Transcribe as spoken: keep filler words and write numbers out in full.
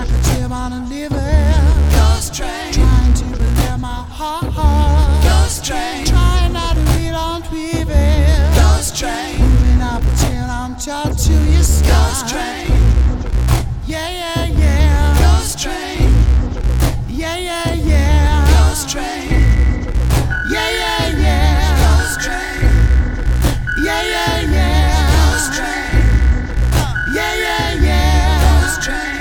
like a chip on a liver. Ghost train, trying to relieve my heart.